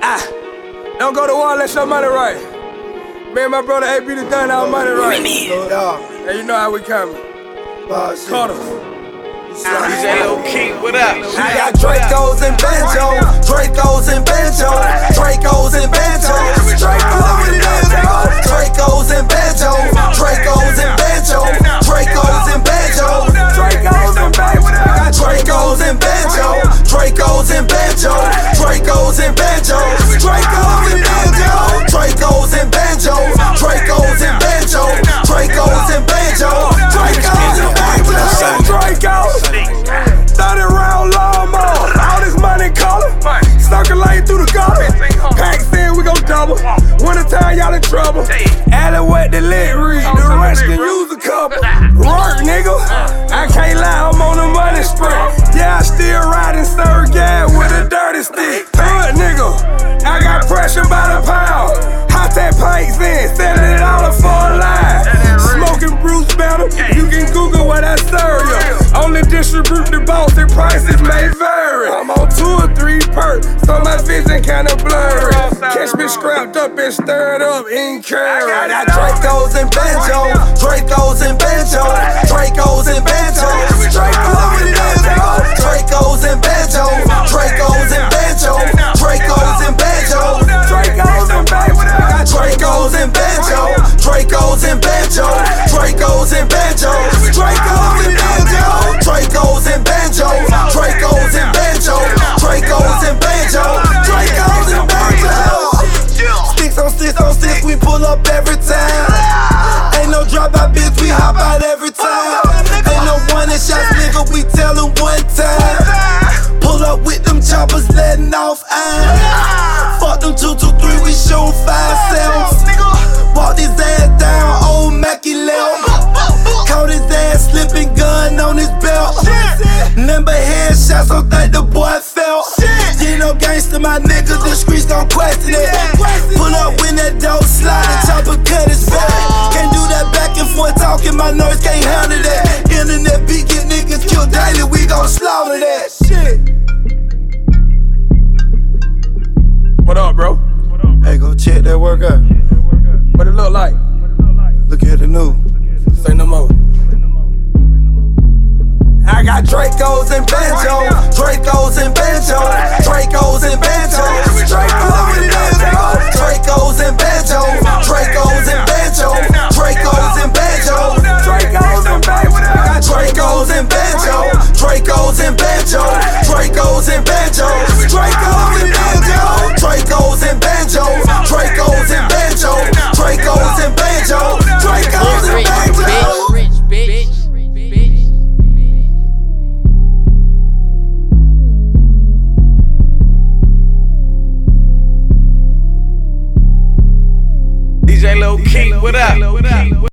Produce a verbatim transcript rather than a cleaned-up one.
Ah, don't go to war unless your money right. Me and my brother A B done our money right. Yeah. And you know how we coming. Carter. D J Lil Keith, what up? I got Dracos and banjos, Dracos and banjos, Dracos and banjos, Dracos and banjos, Dracos and banjos, Dracos and banjos, Dracos and banjos, Dracos and banjos, Dracos and banjos, Dracos and banjos, Dracos and banjos, Dracos and banjos, Dracos and banjos, Dracos and banjos, Dracos and banjos, Dracos and banjos, Dracos. thirty round lawnmower, all this money calling, circulating through the gutter. Packs in, we gon' double. Wintertime, y'all in trouble. Alley wet the lit read, the rest can use a couple. Work, nigga, I can't lie, I'm on the money spread. Yeah, I still riding serve gas with a dirty stick. Hood, nigga, I got pressure by the pound. Hot that pints in, seventy dollars for a line. Smoking Bruce Banner, you can Google what I serve you. Only distribute the boss and prices may vary. I'm on two or three perks, so my vision kinda blurry. Catch me scrapped up and stirred up in curry. I got Dracos and banjos, Dracos and banjos, Dracos and banjos, Dracos and banjos, Dracos and banjos, Dracos and banjos, Dracos and banjos, Dracos and banjos, Dracos and banjos, Dracos and banjos, Dracos and banjos, Dracos and banjos, Dracos and banjos, Dracos and banjos, Dracos and banjos, Dracos and banjos. Sticks on sticks on sticks, we pull up every time. Ain't no drop out, bitch, we hop out every time. Ain't no one that shots, nigga, we tell them one time. Pull up with them choppers, letting off iron. Fuck them two two three, we shoot five cells. Walk his ass down, old Mackie left. Caught his ass slipping, gun on his belt. Number headshots, don't think the boy felt. You know gangsta, my niggas, the streets gon' question it. Pull up when that dope slide, and chopper cut his back. Can't do that back and forth talking, my nerves can't handle that. Internet beat get niggas killed daily, we gon' slaughter that shit. What up, bro? Hey, go check that workout. What it look like? Look at the new. Say no more. I got Dracos and banjos, Dracos and banjos, Dracos and banjos, Dracos and banjos, Dracos and banjos, Dracos and banjos, Dracos and banjos, Dracos and banjos, Dracos and banjos, Dracos and banjos, Dracos and banjos, Dracos and banjos, Dracos and banjos, Dracos and banjos, Dracos and banjos, Dracos and banjos. Rich, bitch. D J Lil Keith, what up?